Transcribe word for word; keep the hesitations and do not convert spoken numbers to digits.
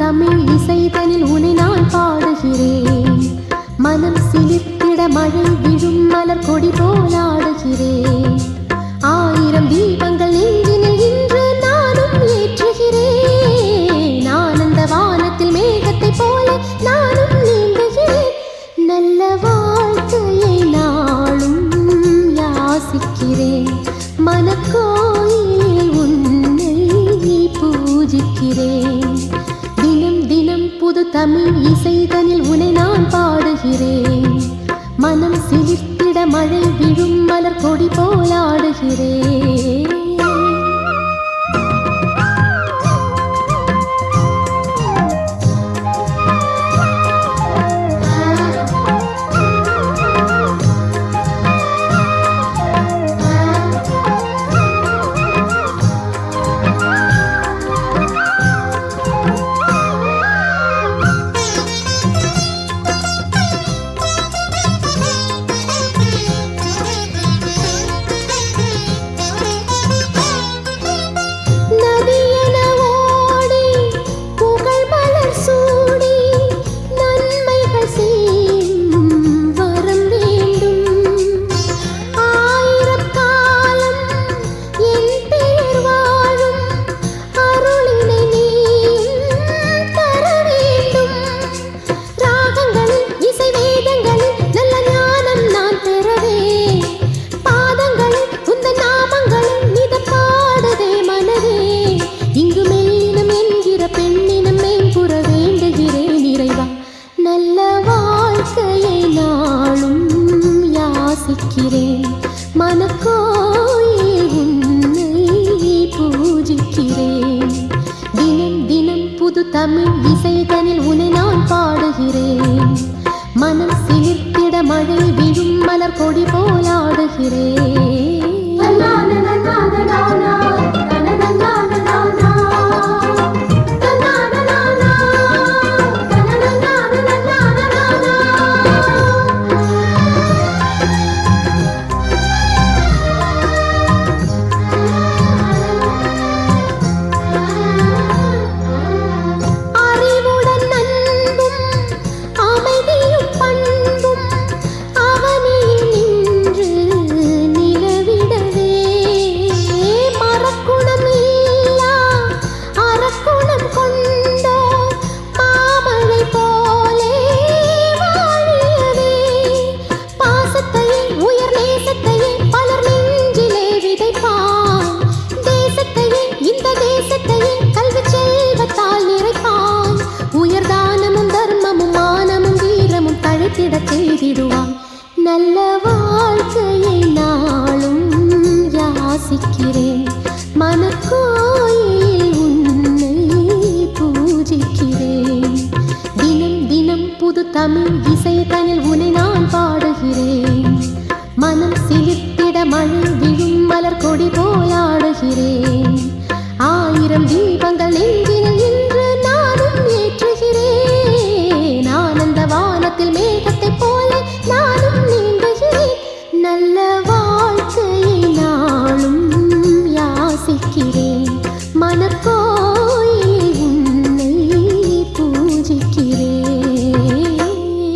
தமிழ் இசைதனில் உனை நான் பாடுகிறேன். மனம் சிலிர்த்திட மழை விழும் மலர் கொடி போலாடுகிறேன். ஆயிரம் தீபங்கள் நெஞ்சினில் இன்று நானும் ஏற்றுகிறேன். ஆனந்த வானத்தில் மேகத்தை போல நானும் நீந்துகிறேன். நல்ல வாழ்க்கையை நாளும் யாசிக்கிறேன். மனக்கோயில் உன்னை பூஜிக்கிறேன். தினம் தினம் புது தமிழ் இசைதனில் உனை நான் பாடுகிறேன். மனம் சிலிர்த்திட மழை விழும் மலர் கொடி போலாடுகிறேன். மனக்கோயில் உன்னை பூஜிக்கிறேன். தினம் தினம் புது தமிழ் இசைதனில் உனை நான் பாடுகிறேன். மனம் சிலிர்த்திட மழை விழும் மலர் கொடி போலாடுகிறேன்.